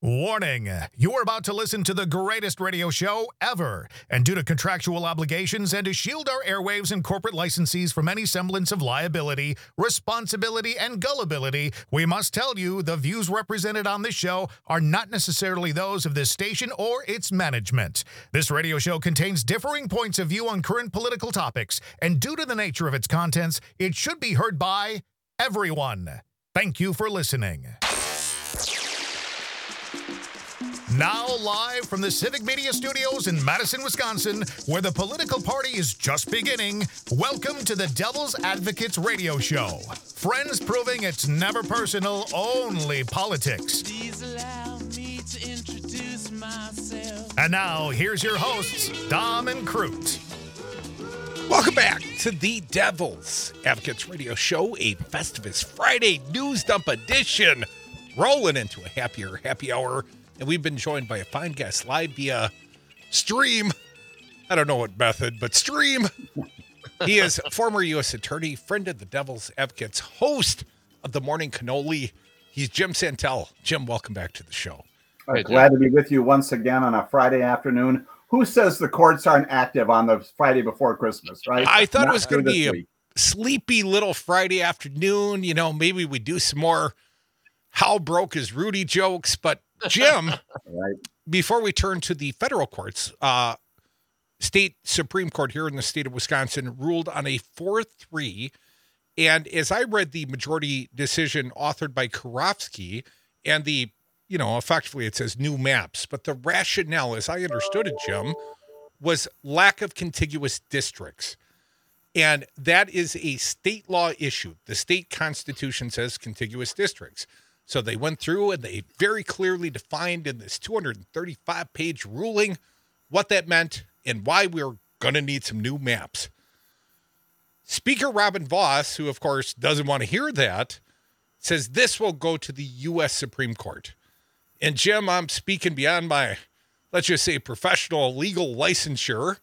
Warning, you are about to listen to the greatest radio show ever. And due to contractual obligations and to shield our airwaves and corporate licensees from any semblance of liability, responsibility, and gullibility, we must tell you the views represented on this show are not necessarily those of this station or its management. This radio show contains differing points of view on current political topics, and due to the nature of its contents, it should be heard by everyone. Thank you for listening. Now live from the Civic Media Studios in Madison, Wisconsin, where the political party is just beginning, welcome to the Devil's Advocates Radio Show. Friends proving it's never personal, only politics. Please allow me to introduce myself. And now, here's your hosts, Dom and Crute. Welcome back to the Devil's Advocates Radio Show, a Festivus Friday news dump edition, rolling into a happy hour. And we've been joined by a fine guest live via stream. I don't know what method, but stream. He is a former U.S. attorney, friend of the Devil's Advocates, host of the Morning Cannoli. He's Jim Santel. Jim, welcome back to the show. Glad to be with you once again on a Friday afternoon. Who says the courts aren't active on the Friday before Christmas, right? I thought it was going to be a sleepy little Friday afternoon. You know, maybe we do some more how broke is Rudy jokes, but Jim, right. Before we turn to the federal courts, state Supreme Court here in the state of Wisconsin ruled on a 4-3. And as I read the majority decision authored by Karofsky and effectively it says new maps, but the rationale, as I understood it, Jim, was lack of contiguous districts. And that is a state law issue. The state constitution says contiguous districts. So they went through and they very clearly defined in this 235-page ruling what that meant and why we're going to need some new maps. Speaker Robin Vos, who of course doesn't want to hear that, says this will go to the U.S. Supreme Court. And Jim, I'm speaking beyond my, let's just say, professional legal licensure,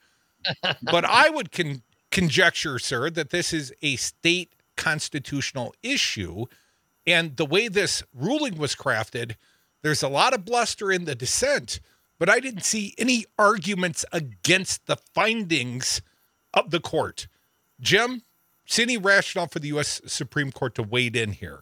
but I would conjecture, sir, that this is a state constitutional issue. And the way this ruling was crafted, there's a lot of bluster in the dissent, but I didn't see any arguments against the findings of the court. Jim, see any rationale for the U.S. Supreme Court to wade in here?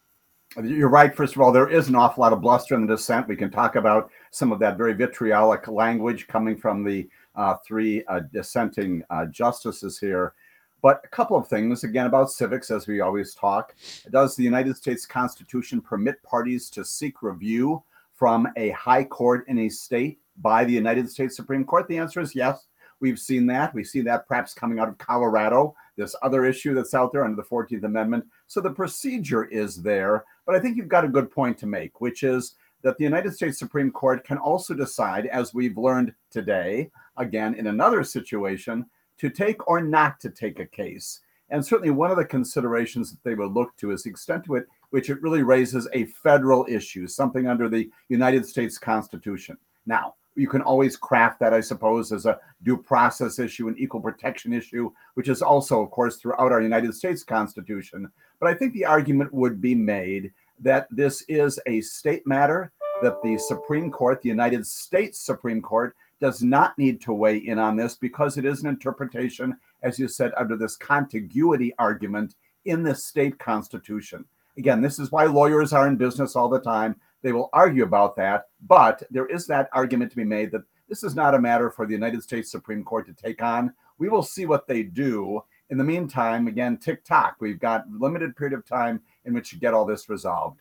You're right. First of all, there is an awful lot of bluster in the dissent. We can talk about some of that very vitriolic language coming from the three dissenting justices here. But a couple of things, again, about civics, as we always talk. Does the United States Constitution permit parties to seek review from a high court in a state by the United States Supreme Court? The answer is yes. We've seen that. We see that perhaps coming out of Colorado, this other issue that's out there under the 14th Amendment. So the procedure is there. But I think you've got a good point to make, which is that the United States Supreme Court can also decide, as we've learned today, again, in another situation, to take or not to take a case. And certainly one of the considerations that they will look to is the extent to which it really raises a federal issue, something under the United States Constitution. Now, you can always craft that, I suppose, as a due process issue, an equal protection issue, which is also, of course, throughout our United States Constitution. But I think the argument would be made that this is a state matter, that the Supreme Court, the United States Supreme Court, does not need to weigh in on this because it is an interpretation, as you said, under this contiguity argument in the state constitution. Again, this is why lawyers are in business all the time. They will argue about that, but there is that argument to be made that this is not a matter for the United States Supreme Court to take on. We will see what they do. In the meantime, again, tick-tock. We've got a limited period of time in which to get all this resolved.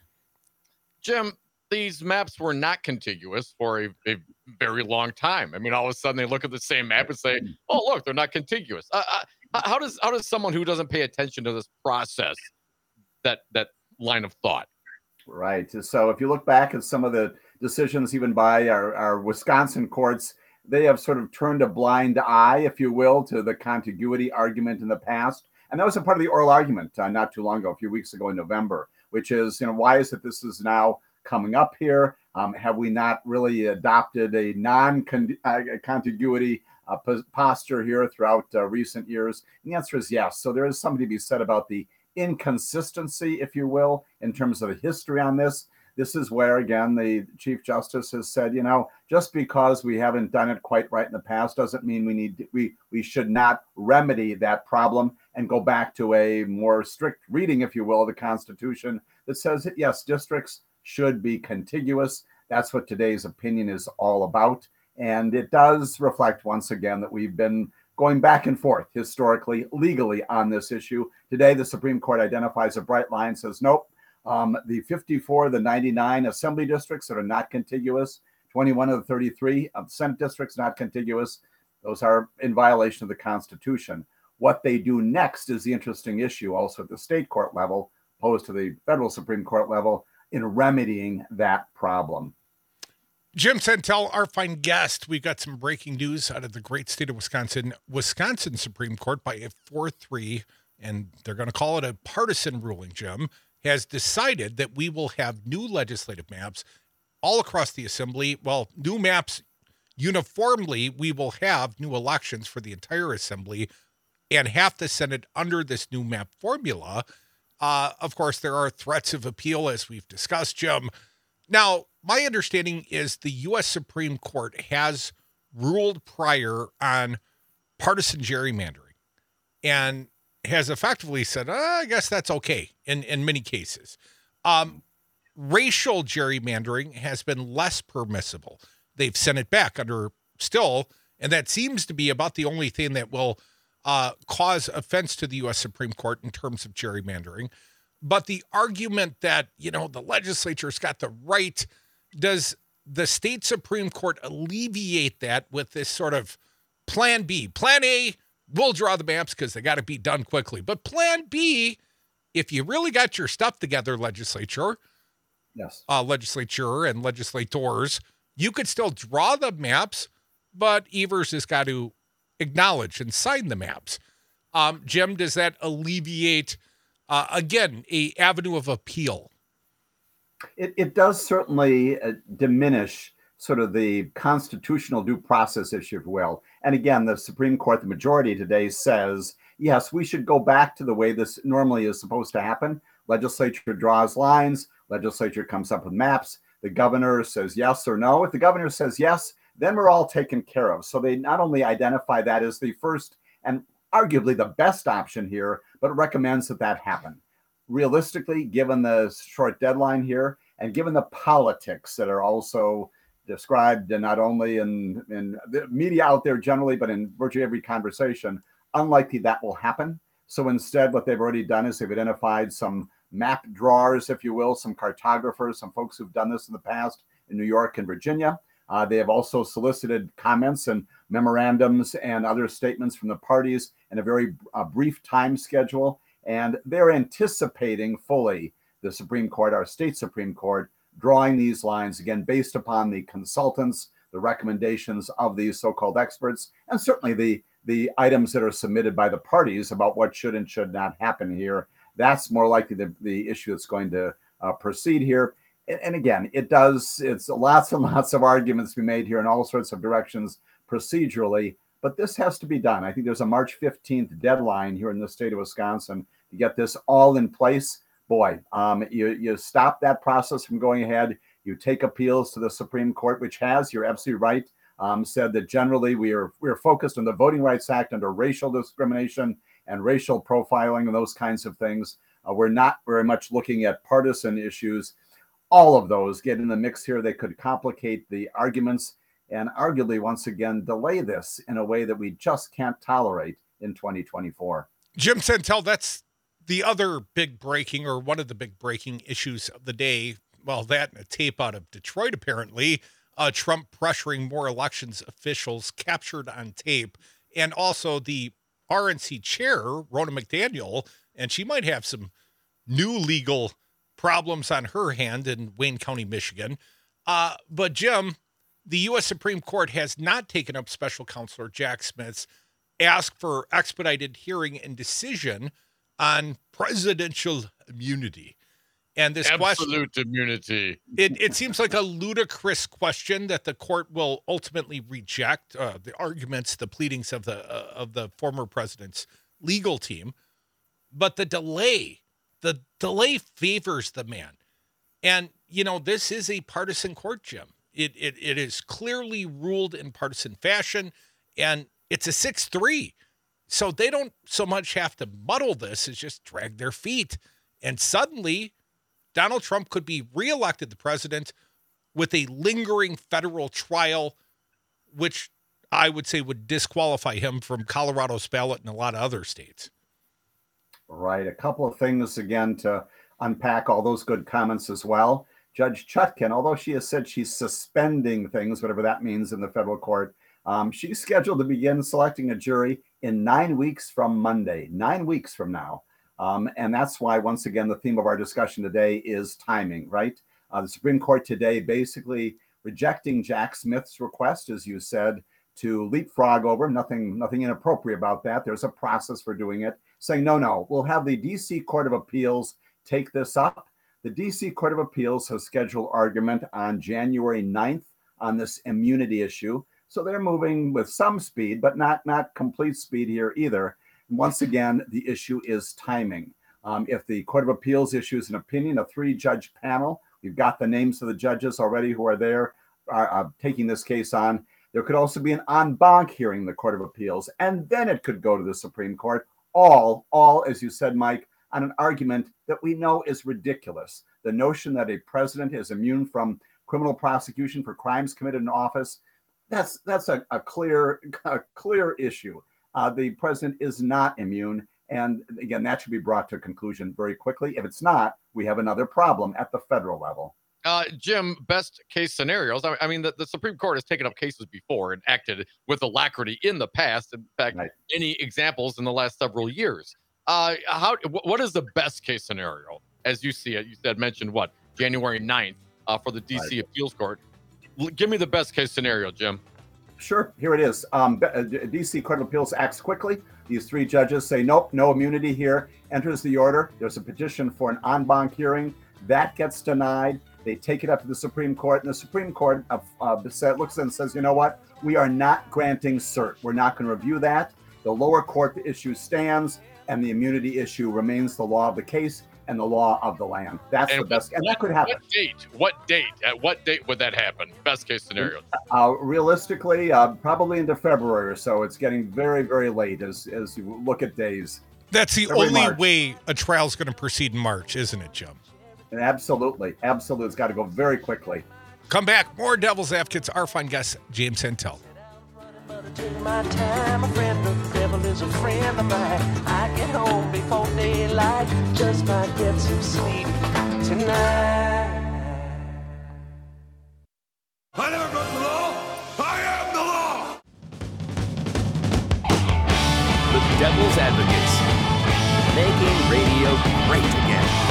Jim, these maps were not contiguous for a very long time. I mean, all of a sudden they look at the same map and say, "Oh, look, they're not contiguous." How does someone who doesn't pay attention to this process that line of thought? Right. So if you look back at some of the decisions, even by our Wisconsin courts, they have sort of turned a blind eye, if you will, to the contiguity argument in the past. And that was a part of the oral argument not too long ago, a few weeks ago in November, which is, why is it this is now coming up here? Have we not really adopted a non-contiguity posture here throughout recent years? And the answer is yes. So there is something to be said about the inconsistency, if you will, in terms of the history on this. this is where, again, the Chief Justice has said, just because we haven't done it quite right in the past doesn't mean we should not remedy that problem and go back to a more strict reading, if you will, of the Constitution that says that, yes, districts should be contiguous. That's what today's opinion is all about. And it does reflect, once again, that we've been going back and forth historically, legally on this issue. Today, the Supreme Court identifies a bright line, says, nope, the 54, the 99 assembly districts that are not contiguous, 21 of the 33 Senate districts not contiguous, those are in violation of the Constitution. What they do next is the interesting issue, also at the state court level, opposed to the federal Supreme Court level, in remedying that problem. Jim Santel, our fine guest. We've got some breaking news out of the great state of Wisconsin. Wisconsin Supreme Court, by a 4-3, and they're going to call it a partisan ruling, Jim, has decided that we will have new legislative maps all across the assembly. Well, new maps uniformly. We will have new elections for the entire assembly and half the Senate under this new map formula. Of course, there are threats of appeal, as we've discussed, Jim. Now, my understanding is the U.S. Supreme Court has ruled prior on partisan gerrymandering and has effectively said, I guess that's okay in many cases. Racial gerrymandering has been less permissible. They've sent it back under still, and that seems to be about the only thing that will cause offense to the U.S. Supreme Court in terms of gerrymandering. But the argument that, the legislature's got the right, does the state Supreme Court alleviate that with this sort of plan B? Plan A, we'll draw the maps because they got to be done quickly. But plan B, if you really got your stuff together, legislature, yes, legislature and legislators, you could still draw the maps, but Evers has got to acknowledge and sign the maps. Jim, does that alleviate, again, a avenue of appeal? It does certainly diminish sort of the constitutional due process issue, if you will. And again, the Supreme Court, the majority today says, yes, we should go back to the way this normally is supposed to happen. Legislature draws lines, legislature comes up with maps, the governor says yes or no. If the governor says yes, then we're all taken care of. So they not only identify that as the first and arguably the best option here, but recommends that happen. Realistically, given the short deadline here, and given the politics that are also described not only in the media out there generally, but in virtually every conversation, unlikely that will happen. So instead, what they've already done is they've identified some map drawers, if you will, some cartographers, some folks who've done this in the past in New York and Virginia. They have also solicited comments and memorandums and other statements from the parties in a very brief time schedule. And they're anticipating fully the Supreme Court, our state Supreme Court, drawing these lines, again, based upon the consultants, the recommendations of these so-called experts, and certainly the items that are submitted by the parties about what should and should not happen here. That's more likely the issue that's going to proceed here. And again, it's lots and lots of arguments to be made here in all sorts of directions procedurally, but this has to be done. I think there's a March 15th deadline here in the state of Wisconsin to get this all in place. Boy, you stop that process from going ahead. You take appeals to the Supreme Court, which has, you're absolutely right, said that generally we are focused on the Voting Rights Act under racial discrimination and racial profiling and those kinds of things. We're not very much looking at partisan issues. All of those get in the mix here. They could complicate the arguments and arguably, once again, delay this in a way that we just can't tolerate in 2024. Jim Santel, that's the other big breaking, or one of the big breaking issues of the day. Well, that and a tape out of Detroit, apparently. Trump pressuring more elections officials captured on tape. And also the RNC chair, Ronna McDaniel, and she might have some new legal problems on her hand in Wayne County, Michigan. But Jim, the U.S. Supreme Court has not taken up Special Counselor Jack Smith's ask for expedited hearing and decision on presidential immunity. And this absolute immunity. It seems like a ludicrous question that the court will ultimately reject the arguments, the pleadings of the former president's legal team. But the delay favors the man. And, this is a partisan court, Jim. It is clearly ruled in partisan fashion, and it's a 6-3. So they don't so much have to muddle this as just drag their feet. And suddenly, Donald Trump could be reelected the president with a lingering federal trial, which I would say would disqualify him from Colorado's ballot and a lot of other states. Right. A couple of things, again, to unpack all those good comments as well. Judge Chutkan, although she has said she's suspending things, whatever that means in the federal court, she's scheduled to begin selecting a jury in 9 weeks from Monday, 9 weeks from now. And that's why, once again, the theme of our discussion today is timing, right? The Supreme Court today basically rejecting Jack Smith's request, as you said, to leapfrog over, nothing inappropriate about that. There's a process for doing it, saying, no, we'll have the D.C. Court of Appeals take this up. The D.C. Court of Appeals has scheduled argument on January 9th on this immunity issue. So they're moving with some speed, but not complete speed here either. And once again, the issue is timing. If the Court of Appeals issues an opinion, a 3-judge panel, we've got the names of the judges already who are there taking this case on. There could also be an en banc hearing in the Court of Appeals, and then it could go to the Supreme Court, all, as you said, Mike, on an argument that we know is ridiculous. The notion that a president is immune from criminal prosecution for crimes committed in office, that's a clear issue. The president is not immune. And again, that should be brought to a conclusion very quickly. If it's not, we have another problem at the federal level. Jim, best case scenarios. I mean, the Supreme Court has taken up cases before and acted with alacrity in the past. In fact, right. Any examples in the last several years. What is the best case scenario as you see it? You mentioned what, January 9th for the D.C. Right. Appeals Court. Give me the best case scenario, Jim. Sure. Here it is. D.C. Court of Appeals acts quickly. These 3 judges say, nope, no immunity here, enters the order. There's a petition for an en banc hearing. That gets denied. They take it up to the Supreme Court, and the Supreme Court looks and says, you know what? We are not granting cert. We're not going to review that. The lower court issue stands, and the immunity issue remains the law of the case and the law of the land. That's the best. And that could happen. What date? At what date would that happen? Best case scenario. Realistically, probably into February or so. It's getting very, very late as you look at days. That's the only way a trial's going to proceed in March, isn't it, Jim? Absolutely. It's got to go very quickly. Come back. More Devil's Advocates. Our fine guest, James Santel. Take my time, a friend of the devil is a friend of mine. I get home before daylight, just might get some sleep tonight. I never broke the law. I am the law. The Devil's Advocates, making radio great again.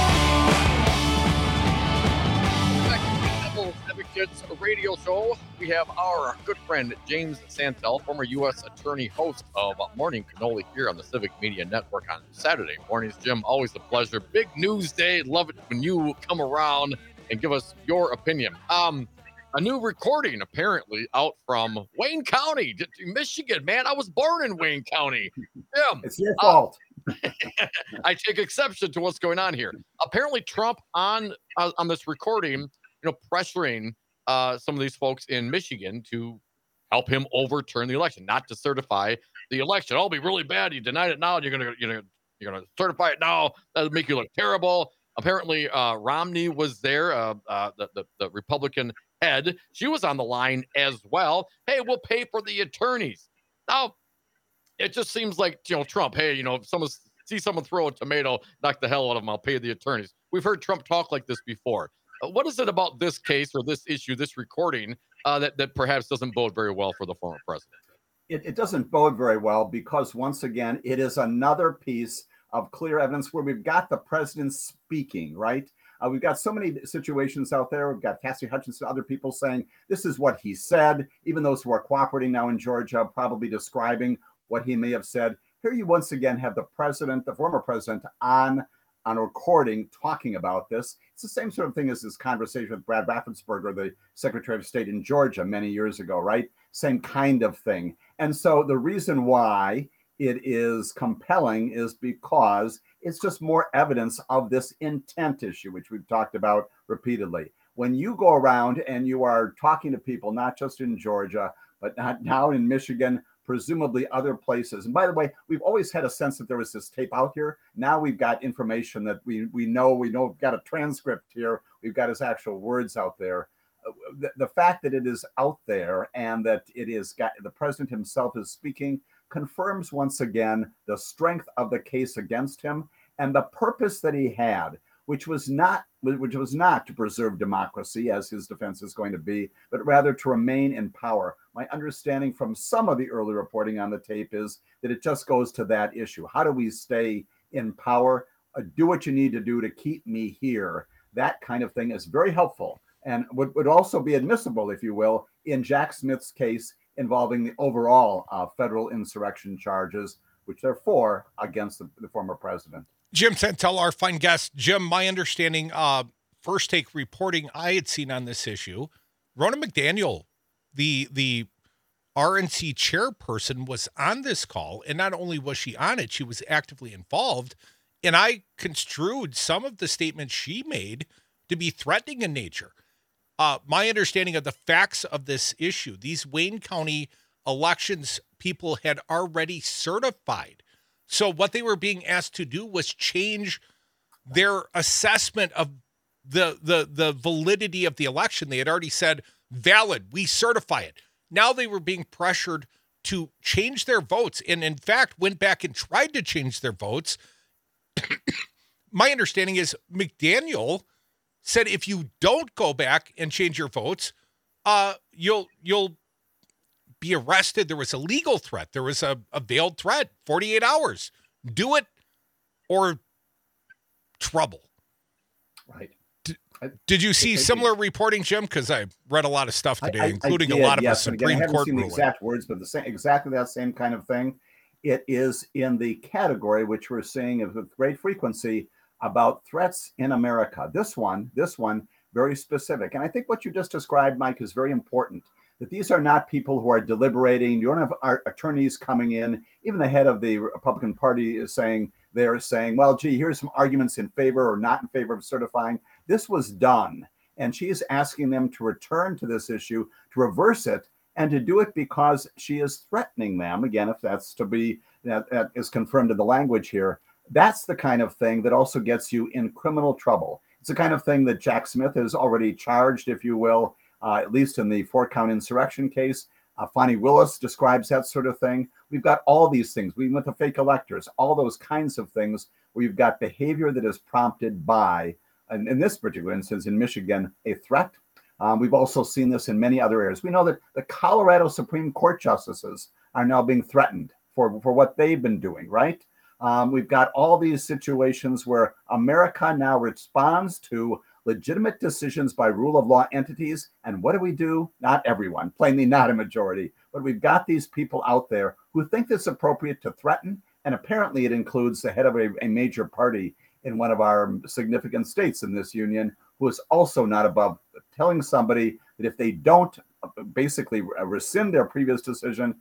Advocates radio show. We have our good friend James Santel, former U.S. attorney, host of Morning Cannoli here on the Civic Media Network on Saturday mornings. Jim, always a pleasure. Big news day. Love it when you come around and give us your opinion. A new recording apparently out from Wayne County, Michigan. Man, I was born in Wayne County. Jim, it's your fault. I take exception to what's going on here. Apparently, Trump on this recording, pressuring some of these folks in Michigan to help him overturn the election, not to certify the election. It'll be really bad. You denied it now. You're gonna certify it now. That'll make you look terrible. Apparently, Romney was there. The Republican head. She was on the line as well. Hey, we'll pay for the attorneys. Now, it just seems like Trump. Hey, if someone throw a tomato, knock the hell out of them. I'll pay the attorneys. We've heard Trump talk like this before. What is it about this case or this issue, this recording, that perhaps doesn't bode very well for the former president? It doesn't bode very well because, once again, it is another piece of clear evidence where we've got the president speaking, right? We've got so many situations out there. We've got Cassidy Hutchinson, other people saying this is what he said, even those who are cooperating now in Georgia, probably describing what he may have said. Here you once again have the president, the former president, on a recording talking about this. It's the same sort of thing as this conversation with Brad Raffensperger, the Secretary of State in Georgia many years ago, right? Same kind of thing. And so the reason why it is compelling is because it's just more evidence of this intent issue, which we've talked about repeatedly. When you go around and you are talking to people, not just in Georgia, but not now in Michigan, presumably other places. And by the way, we've always had a sense that there was this tape out here. Now we've got information that we know we've got a transcript here. We've got his actual words out there. The fact that it is out there and that it is got the president himself is speaking confirms once again the strength of the case against him and the purpose that he had, which was not to preserve democracy, as his defense is going to be, but rather to remain in power. My understanding from some of the early reporting on the tape is that it just goes to that issue. How do we stay in power? Do what you need to do to keep me here. That kind of thing is very helpful and would also be admissible, if you will, in Jack Smith's case involving the overall federal insurrection charges, which there are 4 against the former president. Jim Santel, our fine guest. Jim, my understanding, First Take reporting I had seen on this issue, Ronna McDaniel, the RNC chairperson, was on this call, and not only was she on it, she was actively involved, and I construed some of the statements she made to be threatening in nature. My understanding of the facts of this issue, these Wayne County elections people had already certified. So what they were being asked to do was change their assessment of the validity of the election. They had already said, valid, we certify it. Now they were being pressured to change their votes, and in fact went back and tried to change their votes. My understanding is McDaniel said, if you don't go back and change your votes, you'll be arrested. There was a legal threat. There was a veiled threat, 48 hours. Do it or trouble. Right. Did you see similar reporting, Jim? Because I read a lot of stuff today, including a lot of the Supreme Court ruling. I haven't seen the exact words, but exactly that same kind of thing. It is in the category which we're seeing with great frequency about threats in America. This one, very specific. And I think what you just described, Mike, is very important. That these are not people who are deliberating. You don't have our attorneys coming in. Even the head of the Republican Party is saying, well, gee, here's some arguments in favor or not in favor of certifying. This was done. And she is asking them to return to this issue, to reverse it, and to do it because she is threatening them. Again, if that's to be, that is confirmed in the language here. That's the kind of thing that also gets you in criminal trouble. It's the kind of thing that Jack Smith has already charged, if you will, at least in the 4-count insurrection case. Fani Willis describes that sort of thing. We've got all these things. We went to fake electors, all those kinds of things where you've got behavior that is prompted by, and in this particular instance in Michigan, a threat. We've also seen this in many other areas. We know that the Colorado Supreme Court justices are now being threatened for what they've been doing, right? We've got all these situations where America now responds to legitimate decisions by rule of law entities. And what do? Not everyone, plainly not a majority, but we've got these people out there who think it's appropriate to threaten. And apparently it includes the head of a major party in one of our significant states in this union, who is also not above telling somebody that if they don't basically rescind their previous decision,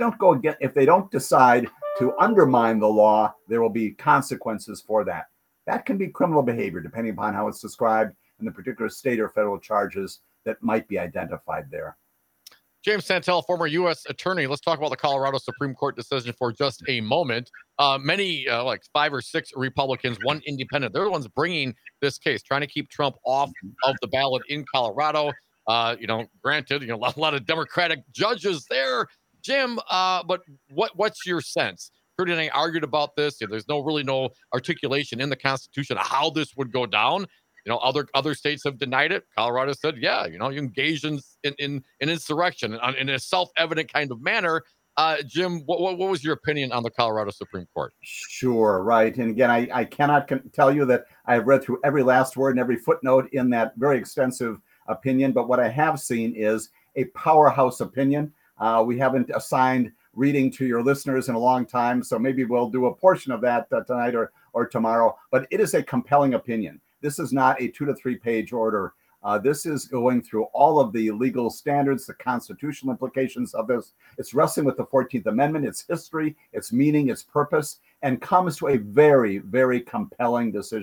if they don't decide to undermine the law, there will be consequences for that. That can be criminal behavior, depending upon how it's described in the particular state or federal charges that might be identified there. James Santel, former U.S. attorney. Let's talk about the Colorado Supreme Court decision for just a moment. Many, like 5 or 6 Republicans, 1 independent, they're the ones bringing this case, trying to keep Trump off of the ballot in Colorado. Granted, a lot of Democratic judges there, Jim. But what's your sense? Kurt and I argued about this. There's no articulation in the Constitution of how this would go down. Other states have denied it. Colorado said, yeah, you engage in insurrection in a self-evident kind of manner. Jim, what was your opinion on the Colorado Supreme Court? Sure, right. And again, I cannot tell you that I've read through every last word and every footnote in that very extensive opinion. But what I have seen is a powerhouse opinion. We haven't assigned reading to your listeners in a long time, so maybe we'll do a portion of that tonight or tomorrow. But it is a compelling opinion. This is not a 2 to 3 page order. This is going through all of the legal standards, the constitutional implications of this. It's wrestling with the 14th Amendment, its history, its meaning, its purpose, and comes to a very, very compelling decision.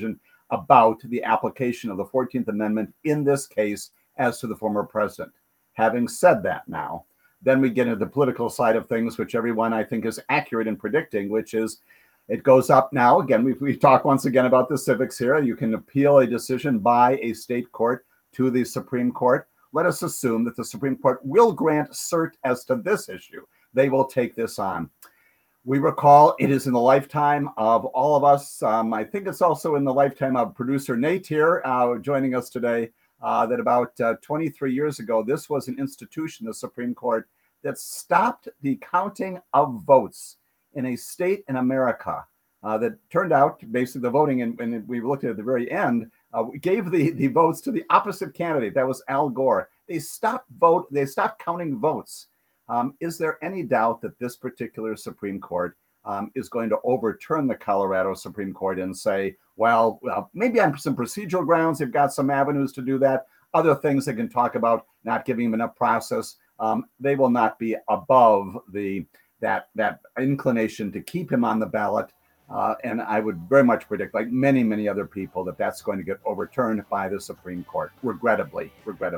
about the application of the 14th Amendment in this case as to the former president. Having said that now, then we get into the political side of things, which everyone I think is accurate in predicting, which is it goes up now. Again, we talk once again about the civics here. You can appeal a decision by a state court to the Supreme Court. Let us assume that the Supreme Court will grant cert as to this issue. They will take this on. We recall it is in the lifetime of all of us. I think it's also in the lifetime of producer Nate here joining us today, that about 23 years ago, this was an institution, the Supreme Court, that stopped the counting of votes in a state in America that turned out, basically the voting, and we looked at the very end, we gave the votes to the opposite candidate. That was Al Gore. They stopped counting votes. Is there any doubt that this particular Supreme Court is going to overturn the Colorado Supreme Court and say, well, maybe on some procedural grounds, they've got some avenues to do that. Other things they can talk about, not giving them enough process. They will not be above that inclination to keep him on the ballot. And I would very much predict, like many, many other people, that that's going to get overturned by the Supreme Court, regrettably.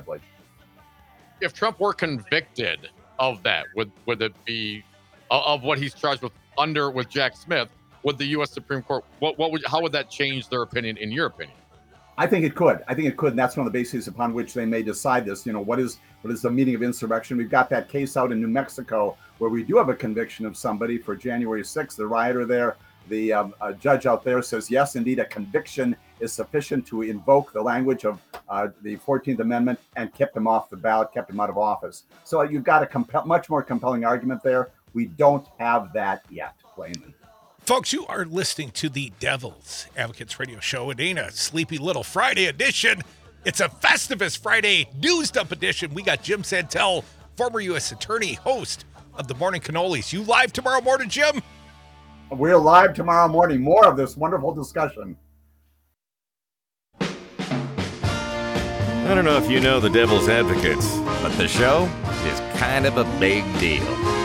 If Trump were convicted of that, would it be of what he's charged with with Jack Smith? Would the U.S. Supreme Court, how would that change their opinion, in your opinion? I think it could. And that's one of the bases upon which they may decide this. What is the meaning of insurrection? We've got that case out in New Mexico where we do have a conviction of somebody for January 6th, the rioter there. The judge out there says, yes, indeed, a conviction is sufficient to invoke the language of the 14th Amendment, and kept him off the ballot, kept him out of office. So you've got a much more compelling argument there. We don't have that yet, plainly. Folks, you are listening to the Devil's Advocates Radio Show. It ain't a sleepy little Friday edition. It's a Festivus Friday news dump edition. We got Jim Santel, former U.S. attorney, host of the Morning Cannolis. You live tomorrow morning, Jim? We're live tomorrow morning. More of this wonderful discussion. I don't know if you know the Devil's Advocates, but the show is kind of a big deal.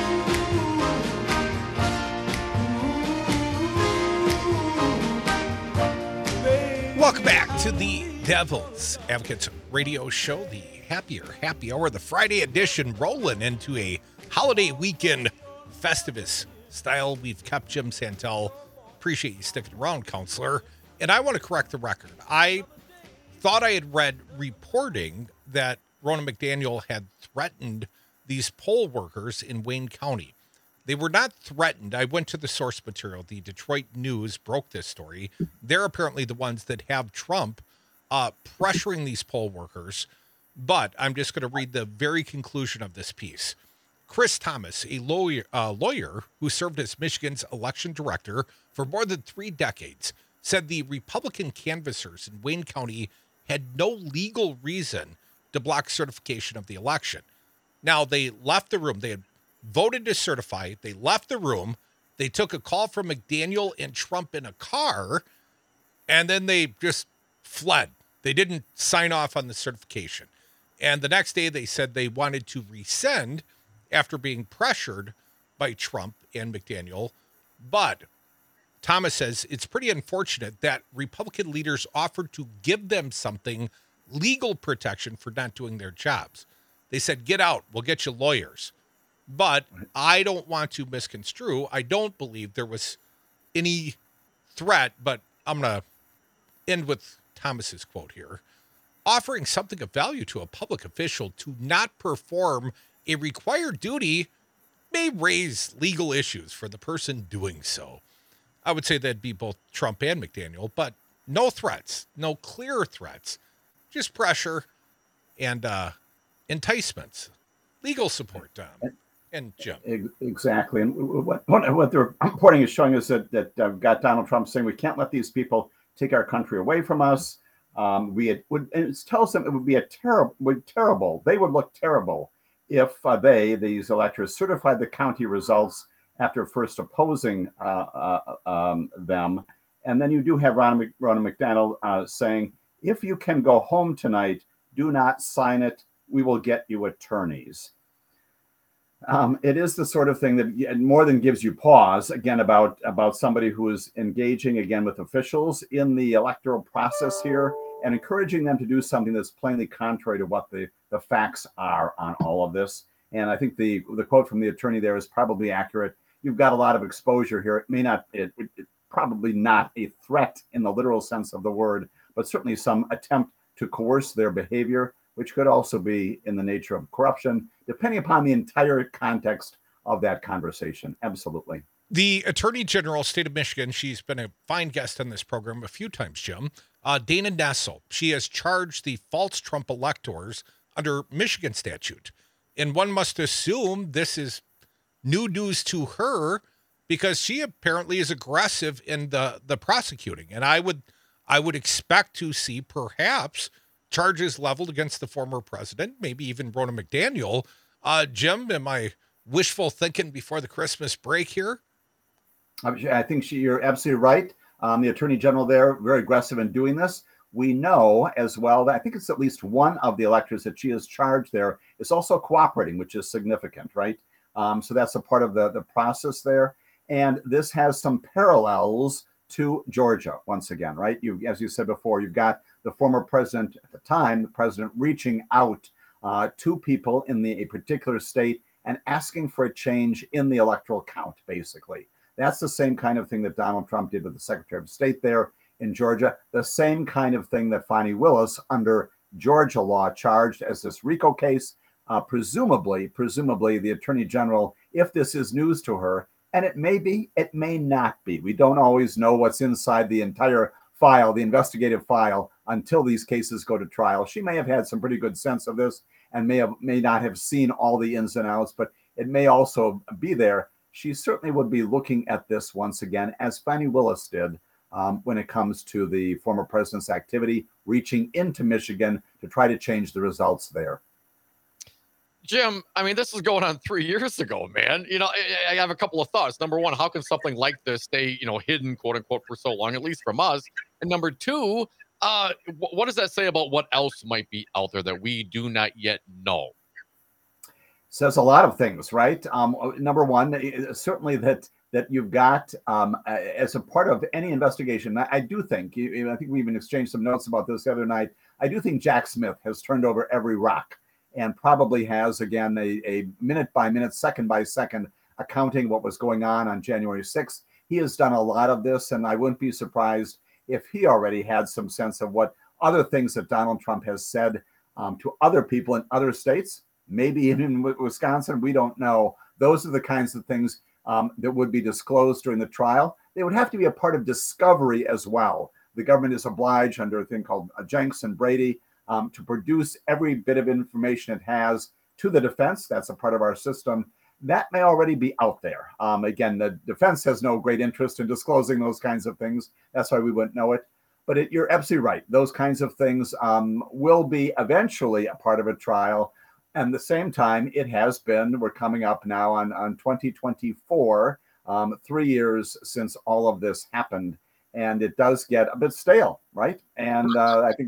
Welcome back to the Devil's Advocates Radio Show, the happy hour, the Friday edition, rolling into a holiday weekend Festivus style. We've kept Jim Santel. Appreciate you sticking around, counselor. And I want to correct the record. I thought I had read reporting that Ronna McDaniel had threatened these poll workers in Wayne County. They were not threatened. I went to the source material. The Detroit News broke this story. They're apparently the ones that have Trump pressuring these poll workers. But I'm just going to read the very conclusion of this piece. Chris Thomas, a lawyer who served as Michigan's election director for more than 3 decades, said the Republican canvassers in Wayne County had no legal reason to block certification of the election. Now, they left the room. They had voted to certify. They left the room. They took a call from McDaniel and Trump in a car, and then they just fled. They didn't sign off on the certification. And the next day they said they wanted to rescind after being pressured by Trump and McDaniel. But Thomas says it's pretty unfortunate that Republican leaders offered to give them something, legal protection for not doing their jobs. They said, get out, we'll get you lawyers. But I don't want to misconstrue. I don't believe there was any threat, but I'm going to end with Thomas's quote here. Offering something of value to a public official to not perform a required duty may raise legal issues for the person doing so. I would say that'd be both Trump and McDaniel, but no threats, no clear threats, just pressure and enticements, legal support, and Jim. Exactly. And what the reporting is showing us that got Donald Trump saying we can't let these people take our country away from us. It tells them it would be terrible. They would look terrible if these electors, certified the county results after first opposing them. And then you do have Ronna McDaniel saying, if you can go home tonight, do not sign it. We will get you attorneys. It is the sort of thing that more than gives you pause, again, about somebody who is engaging, again, with officials in the electoral process here and encouraging them to do something that's plainly contrary to what the facts are on all of this. And I think the quote from the attorney there is probably accurate. You've got a lot of exposure here. It may not, probably not a threat in the literal sense of the word, but certainly some attempt to coerce their behavior, which could also be in the nature of corruption, depending upon the entire context of that conversation. Absolutely. The Attorney General, State of Michigan, she's been a fine guest on this program a few times, Jim. Dana Nessel, she has charged the false Trump electors under Michigan statute. And one must assume this is new news to her because she apparently is aggressive in the prosecuting. And I would expect to see perhaps charges leveled against the former president, maybe even Ronna McDaniel. Jim, am I wishful thinking before the Christmas break here? I think you're absolutely right. The Attorney General there, very aggressive in doing this. We know as well that I think it's at least one of the electors that she has charged there is also cooperating, which is significant, right? So that's a part of the process there. And this has some parallels to Georgia, once again, right? As you said before, you've got the former president at the time, the president reaching out to people in a particular state and asking for a change in the electoral count, basically. That's the same kind of thing that Donald Trump did with the Secretary of State there in Georgia, the same kind of thing that Fani Willis, under Georgia law, charged as this RICO case. Presumably, the Attorney General, if this is news to her, and it may be, it may not be. We don't always know what's inside the entire file, the investigative file, until these cases go to trial. She may have had some pretty good sense of this and may not have seen all the ins and outs, but it may also be there. She certainly would be looking at this once again, as Fani Willis did when it comes to the former president's activity, reaching into Michigan to try to change the results there. Jim, I mean, this is going on 3 years ago, man. I have a couple of thoughts. Number one, how can something like this stay, hidden, quote unquote, for so long, at least from us? And number two, what does that say about what else might be out there that we do not yet know? Says a lot of things, right? Number one, certainly that you've got as a part of any investigation. I do think, I think we even exchanged some notes about this the other night. I do think Jack Smith has turned over every rock and probably has, again, a minute by minute, second by second accounting what was going on January 6th. He has done a lot of this, and I wouldn't be surprised if he already had some sense of what other things that Donald Trump has said to other people in other states, maybe even in Wisconsin. We don't know. Those are the kinds of things that would be disclosed during the trial. They would have to be a part of discovery as well. The government is obliged under a thing called Jenks and Brady to produce every bit of information it has to the defense. That's a part of our system. That may already be out there. Again, the defense has no great interest in disclosing those kinds of things. That's why we wouldn't know it. But you're absolutely right. Those kinds of things will be eventually a part of a trial. And at the same time, it has been, we're coming up now on 2024, 3 years since all of this happened. And it does get a bit stale, right? And I think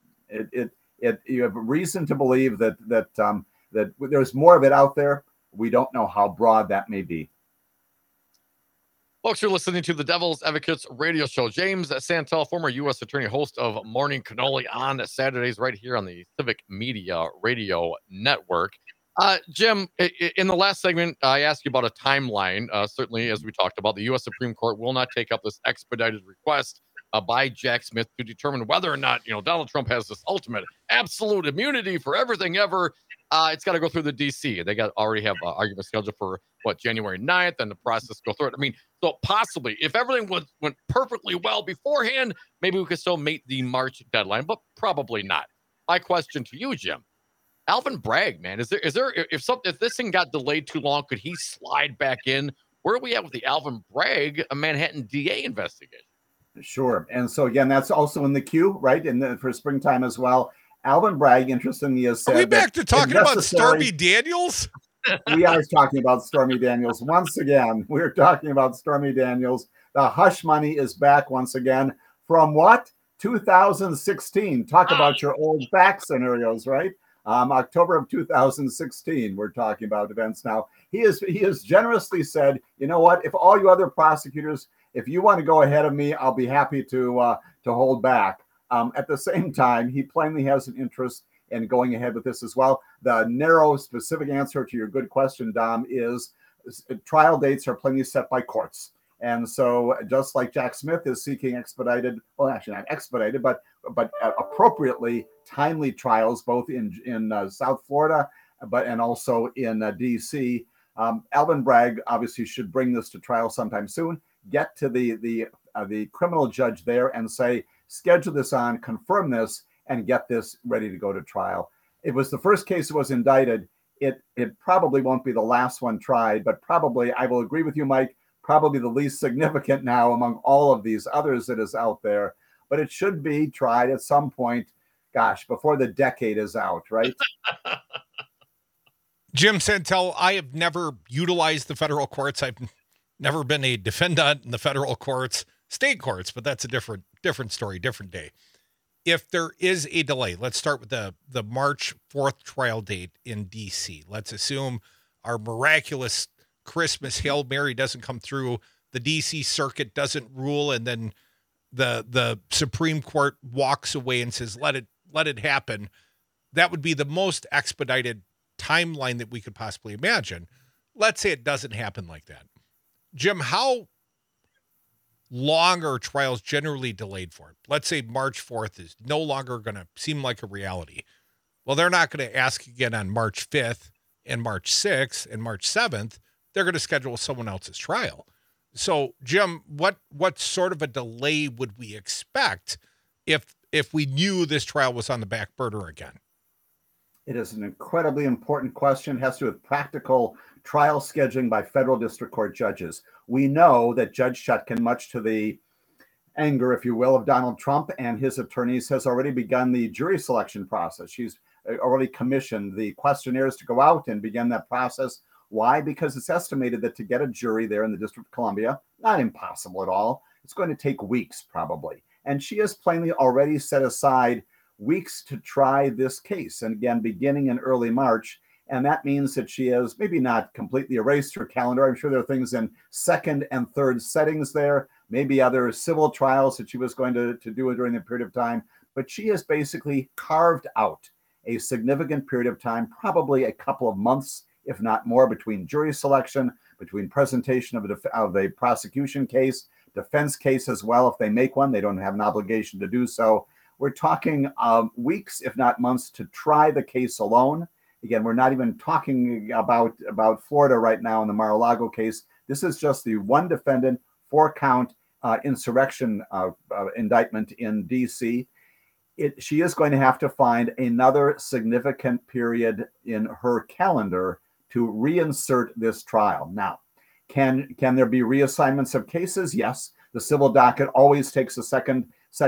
you have reason to believe that there's more of it out there. We don't know how broad that may be. Folks, you're listening to the Devil's Advocates radio show. James Santel, former U.S. Attorney, host of Morning Cannoli on Saturdays right here on the Civic Media Radio Network. Jim, in the last segment, I asked you about a timeline. Certainly, as we talked about, the U.S. Supreme Court will not take up this expedited request by Jack Smith to determine whether or not, Donald Trump has this ultimate absolute immunity for everything ever. It's got to go through the D.C. They already have argument scheduled for January 9th, and the process go through it. I mean, so possibly if everything went perfectly well beforehand, maybe we could still meet the March deadline, but probably not. My question to you, Jim, Alvin Bragg, man, is there if this thing got delayed too long, could he slide back in? Where are we at with the Alvin Bragg, a Manhattan DA investigation? Sure. And so again, that's also in the queue, right? And for springtime as well. Alvin Bragg, interestingly, has said, are we back to talking about Stormy Daniels? We are talking about Stormy Daniels. Once again, we're talking about Stormy Daniels. The hush money is back once again from what? 2016. Talk about your old back scenarios, right? October of 2016, we're talking about events now. He has generously said, you know what, if all you other prosecutors, if you want to go ahead of me, I'll be happy to hold back. At the same time, he plainly has an interest in going ahead with this as well. The narrow, specific answer to your good question, Dom, is trial dates are plainly set by courts. And so just like Jack Smith is seeking expedited, well, actually not expedited, but appropriately timely trials, both in South Florida, and also in DC. Alvin Bragg obviously should bring this to trial sometime soon, get to the criminal judge there and say, schedule this on, confirm this, and get this ready to go to trial. It was the first case that was indicted. It probably won't be the last one tried, but probably, I will agree with you, Mike, probably the least significant now among all of these others that is out there. But it should be tried at some point, gosh, before the decade is out, right? Jim Santel, I have never utilized the federal courts. I've never been a defendant in the federal courts, state courts, but that's a different story, different day. If there is a delay, let's start with the March 4th trial date in DC. Let's assume our miraculous Christmas Hail Mary doesn't come through, the DC circuit doesn't rule, and then the Supreme Court walks away and says, let it happen. That would be the most expedited timeline that we could possibly imagine. Let's say it doesn't happen like that. Jim, how long are trials generally delayed for? Let's say March 4th is no longer going to seem like a reality. Well, they're not going to ask again on March 5th and March 6th and March 7th. They're going to schedule someone else's trial. So, Jim, what sort of a delay would we expect if we knew this trial was on the back burner again? It is an incredibly important question. It has to do with practical trial scheduling by federal district court judges. We know that Judge Chutkan, much to the anger, if you will, of Donald Trump and his attorneys, has already begun the jury selection process. She's already commissioned the questionnaires to go out and begin that process. Why? Because it's estimated that to get a jury there in the District of Columbia, not impossible at all, it's going to take weeks probably. And she has plainly already set aside weeks to try this case. And again, beginning in early March. And that means that she has maybe not completely erased her calendar. I'm sure there are things in second and third settings there, maybe other civil trials that she was going to do during the period of time. But she has basically carved out a significant period of time, probably a couple of months, if not more, between jury selection, between presentation of a prosecution case, defense case as well. If they make one, they don't have an obligation to do so. We're talking weeks, if not months, to try the case alone. Again, we're not even talking about Florida right now in the Mar-a-Lago case. This is just the one defendant, 4-count insurrection indictment in D.C. She is going to have to find another significant period in her calendar to reinsert this trial. Now, can there be reassignments of cases? Yes. The civil docket always takes a second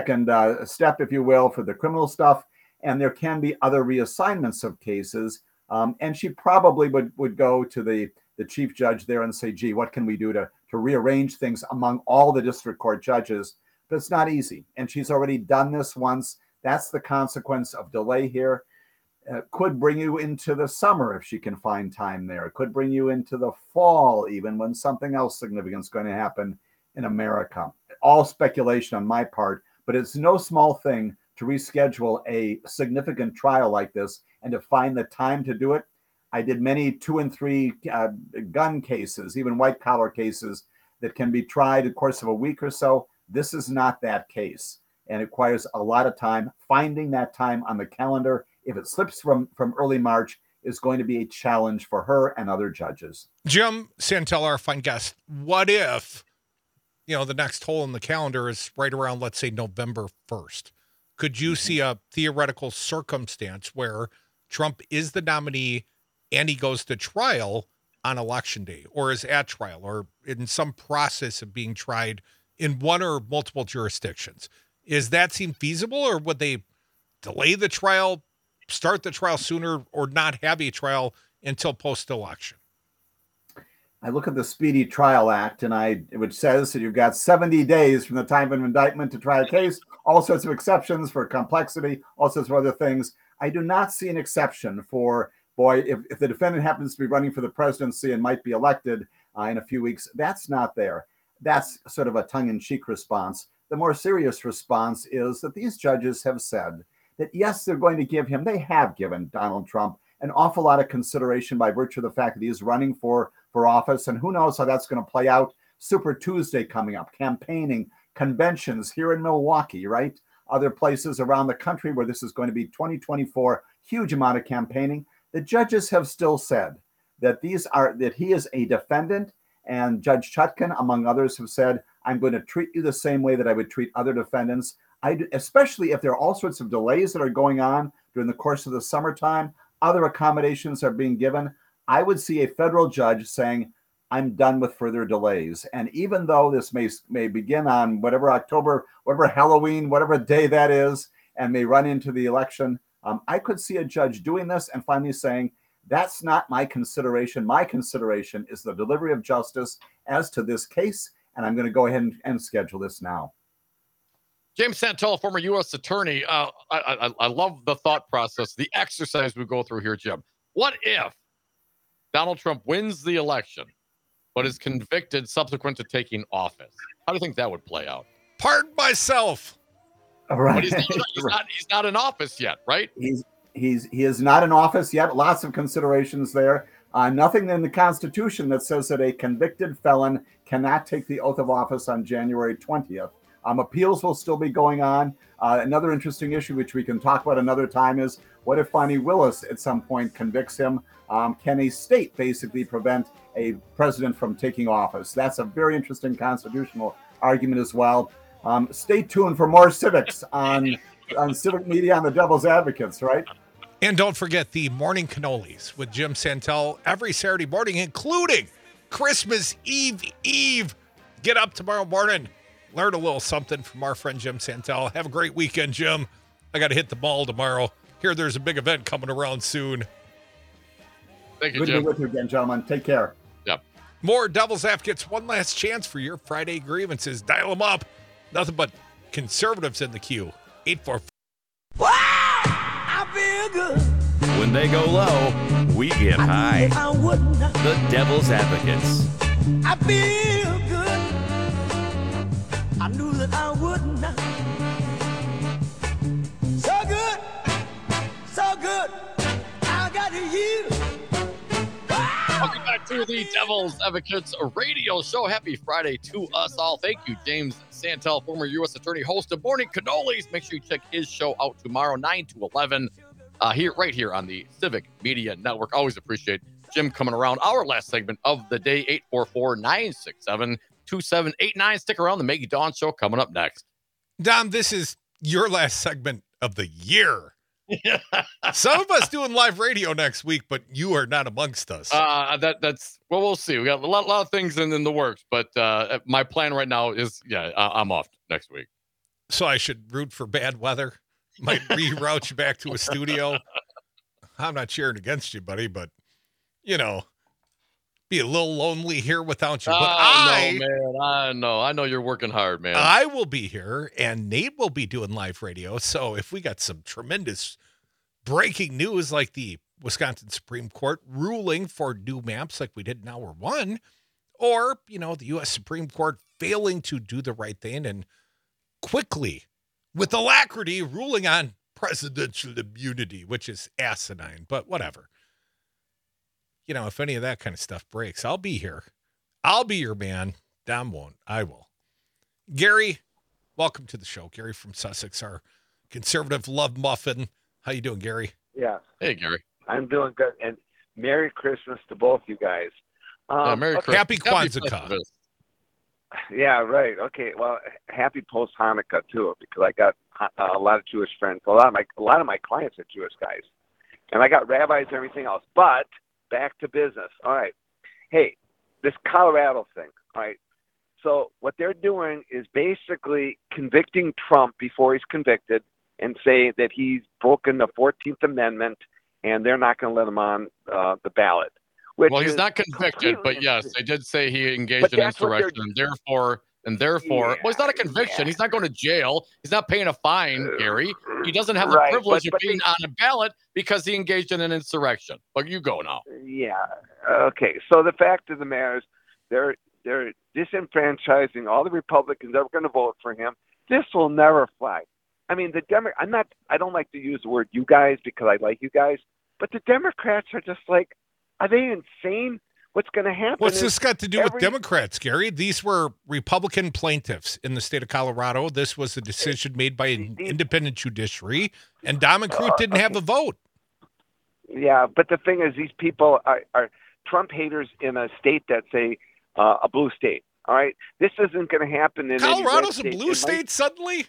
step, if you will, for the criminal stuff. And there can be other reassignments of cases. And she probably would go to the chief judge there and say, gee, what can we do to rearrange things among all the district court judges? But it's not easy. And she's already done this once. That's the consequence of delay here. Could bring you into the summer if she can find time there. It could bring you into the fall, even when something else significant is going to happen in America. All speculation on my part, but it's no small thing to reschedule a significant trial like this and to find the time to do it. I did many 2 and 3 gun cases, even white collar cases that can be tried in the course of a week or so. This is not that case. And it requires a lot of time. Finding that time on the calendar, if it slips from early March, is going to be a challenge for her and other judges. Jim Santel, our fine guest, what if, the next hole in the calendar is right around, let's say, November 1st? Could you see a theoretical circumstance where Trump is the nominee and he goes to trial on election day, or is at trial, or in some process of being tried in one or multiple jurisdictions? Is that seem feasible, or would they delay the trial, start the trial sooner, or not have a trial until post-election? I look at the Speedy Trial Act, which says that you've got 70 days from the time of indictment to try a case, all sorts of exceptions for complexity, all sorts of other things. I do not see an exception for, boy, if the defendant happens to be running for the presidency and might be elected in a few weeks, that's not there. That's sort of a tongue-in-cheek response. The more serious response is that these judges have said that, yes, they're going to give him, they have given Donald Trump an awful lot of consideration by virtue of the fact that he is running for office. And who knows how that's going to play out. Super Tuesday coming up, campaigning, conventions here in Milwaukee, right? Other places around the country where this is going to be 2024, huge amount of campaigning. The judges have still said that that he is a defendant, and Judge Chutkan, among others, have said, I'm going to treat you the same way that I would treat other defendants. Especially if there are all sorts of delays that are going on during the course of the summertime, other accommodations are being given. I would see a federal judge saying, I'm done with further delays. And even though this may begin on whatever October, whatever Halloween, whatever day that is, and may run into the election, I could see a judge doing this and finally saying, that's not my consideration. My consideration is the delivery of justice as to this case, and I'm going to go ahead and schedule this now. James Santel, former U.S. attorney. I love the thought process, the exercise we go through here, Jim. What if Donald Trump wins the election, but is convicted subsequent to taking office? How do you think that would play out? Pardon myself. All right. But he's not in office yet, right? He is not in office yet. Lots of considerations there. Nothing in the Constitution that says that a convicted felon cannot take the oath of office on January 20th. Appeals will still be going on. Another interesting issue, which we can talk about another time, is what if Fani Willis at some point convicts him? Can a state basically prevent a president from taking office? That's a very interesting constitutional argument as well. Stay tuned for more civics on Civic Media on the Devil's Advocates, right? And don't forget the morning cannolis with Jim Santel every Saturday morning, including Christmas Eve. Get up tomorrow morning. Learn a little something from our friend Jim Santel. Have a great weekend, Jim. I got to hit the mall tomorrow. Hear there's a big event coming around soon. Thank you, Good Jim. to be with you again, gentlemen. Take care. Yep. More Devil's Advocates. One last chance for your Friday grievances. Dial them up. Nothing but conservatives in the queue. 844. Wow, I feel good. When they go low, we get high. I wouldn't. The Devil's Advocates. I feel good. I knew that I wouldn't. So good, so good. I got you. Welcome back to the Devil's Advocates radio show. Happy Friday to us all. Thank you, James Santel, former U.S. attorney, host of Morning Cannolis. Make sure you check his show out tomorrow, 9 to 11, right here on the Civic Media Network. Always appreciate Jim coming around. Our last segment of the day, 844-967-2789. Stick around. The Maggie Dawn Show coming up next. Dom, this is your last segment of the year. Some of us doing live radio next week, but you are not amongst us. That's well, we'll see. We got a lot of things in the works, but my plan right now is I'm off next week. So I should root for bad weather. Might reroute you back to a studio. I'm not cheering against you, buddy, but be a little lonely here without you. But I know you're working hard, man. I will be here, and Nate will be doing live radio. So if we got some tremendous breaking news like the Wisconsin Supreme Court ruling for new maps like we did in hour one, or, the U.S. Supreme Court failing to do the right thing and quickly, with alacrity, ruling on presidential immunity, which is asinine, but whatever. If any of that kind of stuff breaks, I'll be here. I'll be your man. Dom won't. I will. Gary, welcome to the show. Gary from Sussex, our conservative love muffin. How you doing, Gary? Yeah. Hey, Gary. I'm doing good. And Merry Christmas to both you guys. Merry Christmas. Happy Kwanzaa. Yeah, right. Okay. Well, happy post Hanukkah too, because I got a lot of Jewish friends. A lot of my clients are Jewish guys, and I got rabbis and everything else. But back to business. All right. Hey, this Colorado thing. All right. So what they're doing is basically convicting Trump before he's convicted and say that he's broken the 14th Amendment and they're not going to let him on the ballot. Well, he's not convicted, but yes, they did say he engaged in insurrection, and therefore And therefore, well, it's not a conviction. Yeah. He's not going to jail. He's not paying a fine, Gary. He doesn't have the Right, privilege but of being on a ballot because he engaged in an insurrection. But you go now. Yeah. Okay. So the fact of the matter is, they're disenfranchising all the Republicans that were going to vote for him. This will never fly. I mean, I don't like to use the word "you guys" because I like you guys, but the Democrats are just like, are they insane? What's going to happen? What's this got to do with Democrats, Gary? These were Republican plaintiffs in the state of Colorado. This was a decision made by an independent judiciary, and Dom and Crute didn't have a vote. Yeah, but the thing is, these people are Trump haters in a state that's a blue state. All right, this isn't going to happen in Colorado's a blue state suddenly.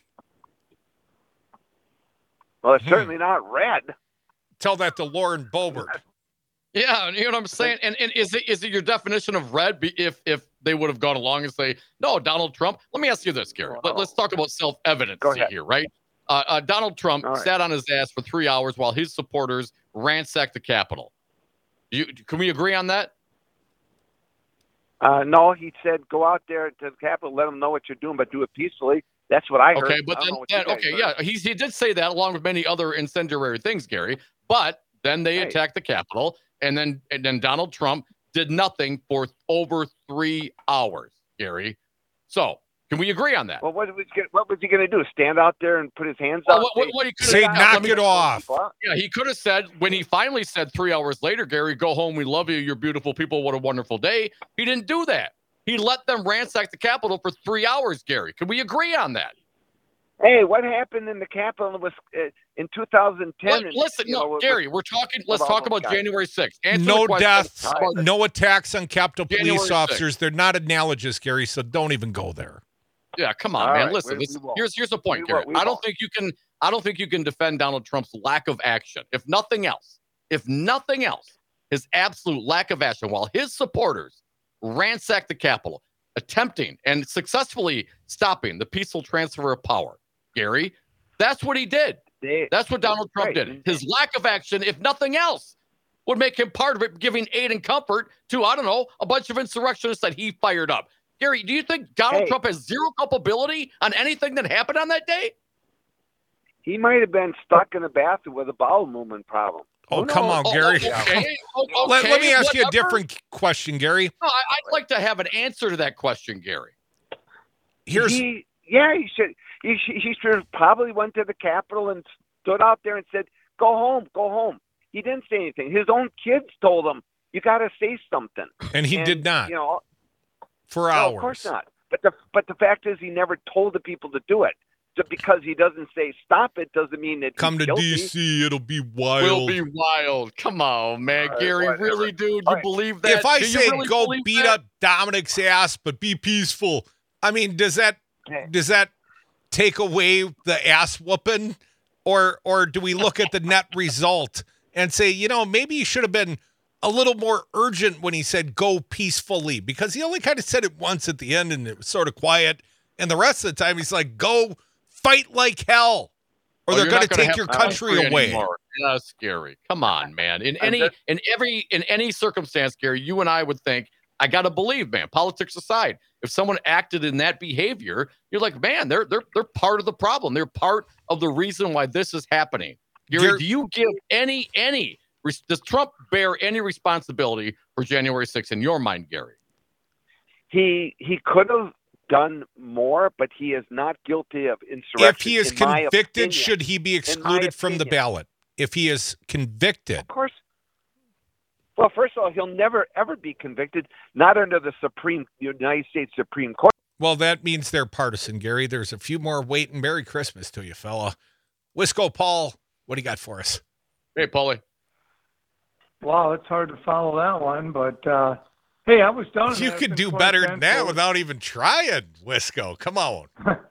Well, it's certainly not red. Tell that to Lauren Boebert. Yeah, you know what I'm saying? And is it your definition of red if they would have gone along and say, no, Donald Trump? Let me ask you this, Gary. Let's talk about self-evidence here, right? Donald Trump sat on his ass for 3 hours while his supporters ransacked the Capitol. Can we agree on that? No, he said, go out there to the Capitol, let them know what you're doing, but do it peacefully. That's what I heard. Okay, but he did say that along with many other incendiary things, Gary. But then they attacked the Capitol, and then Donald Trump did nothing for over 3 hours, Gary. So can we agree on that? Well, what was he going to do? Stand out there and put his hands up? What he could say, knock it off. Yeah, he could have said, when he finally said 3 hours later, Gary, go home. We love you. You're beautiful people. What a wonderful day. He didn't do that. He let them ransack the Capitol for 3 hours, Gary. Can we agree on that? Hey, what happened in the Capitol was in 2010? Gary, let's talk about January 6th. No deaths, no attacks on Capitol police officers. They're not analogous, Gary, so don't even go there. Yeah, come on, man. Listen, here's the point, Gary. I don't think you can defend Donald Trump's lack of action. If nothing else, his absolute lack of action while his supporters ransacked the Capitol, attempting and successfully stopping the peaceful transfer of power. Gary, that's what he did. That's what Donald Trump did. His lack of action, if nothing else, would make him part of it, giving aid and comfort to, I don't know, a bunch of insurrectionists that he fired up. Gary, do you think Donald Trump has zero culpability on anything that happened on that day? He might have been stuck in a bathroom with a bowel movement problem. Oh, come on, Gary. Let me ask you a different question, Gary. No, I'd like to have an answer to that question, Gary. He should have probably went to the Capitol and stood out there and said, go home. He didn't say anything. His own kids told him, you got to say something. And he did not. For no, hours. Of course not. But the fact is, he never told the people to do it. So because he doesn't say stop it doesn't mean that come to D.C. It'll be wild. Will be wild. Come on, man, Gary. Whatever. Really, dude? You believe that? If I say go beat up Dominic's ass, but be peaceful, I mean, does that take away the ass whooping, or do we look at the net result and say, maybe he should have been a little more urgent when he said go peacefully, because he only kind of said it once at the end and it was sort of quiet, and the rest of the time he's like, go fight like hell, or they're going to take your country away. Yes, Gary. Come on, man. In any circumstance, Gary, you and I would think, I got to believe, man, politics aside, if someone acted in that behavior, you're like, man, they're part of the problem. They're part of the reason why this is happening. Gary, do you give does Trump bear any responsibility for January 6th in your mind, Gary? He could have done more, but he is not guilty of insurrection. If he is convicted, should he be excluded from the ballot? If he is convicted. Of course. Well, first of all, he'll never, ever be convicted, not under the United States Supreme Court. Well, that means they're partisan, Gary. There's a few more waiting. Merry Christmas to you, fella. Wisco Paul, what do you got for us? Hey, Paulie. Wow, it's hard to follow that one, but hey, I was done. You could do better than that without even trying, Wisco. Come on.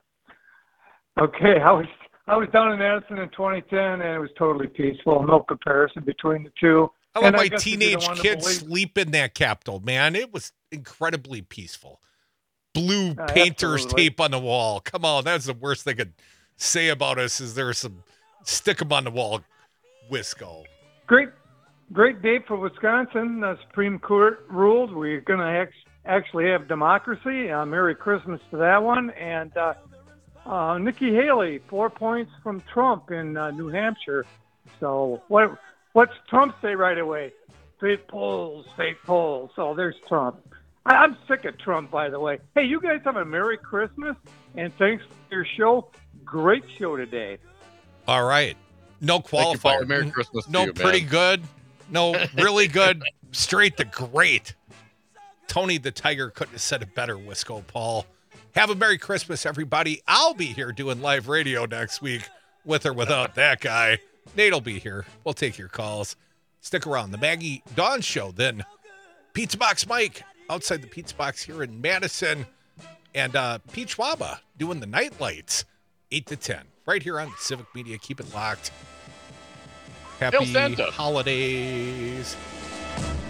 Okay, I was down in Addison in 2010, and it was totally peaceful. No comparison between the two. I let my teenage kids sleep in that Capitol, man. It was incredibly peaceful. Blue painter's tape on the wall. Come on, that's the worst they could say about us is there's some stick 'em on the wall, Wisco. Great day for Wisconsin. The Supreme Court ruled we're going to actually have democracy. Merry Christmas to that one. And Nikki Haley, 4 points from Trump in New Hampshire. So what's Trump say right away? Fake polls, fake polls. So there's Trump. I'm sick of Trump, by the way. Hey, you guys have a Merry Christmas, and thanks for your show. Great show today. All right. No qualifier. Merry Christmas no to you, pretty man. good. No really good. Straight to great. Tony the Tiger couldn't have said it better, Wisco Paul. Have a Merry Christmas, everybody. I'll be here doing live radio next week with or without that guy. Nate'll be here. We'll take your calls. Stick around. The Maggie Dawn Show, then Pizza Box Mike outside the Pizza Box here in Madison, and Pete Schwaba doing the night lights 8 to 10 right here on Civic Media. Keep it locked. Happy Santa. holidays.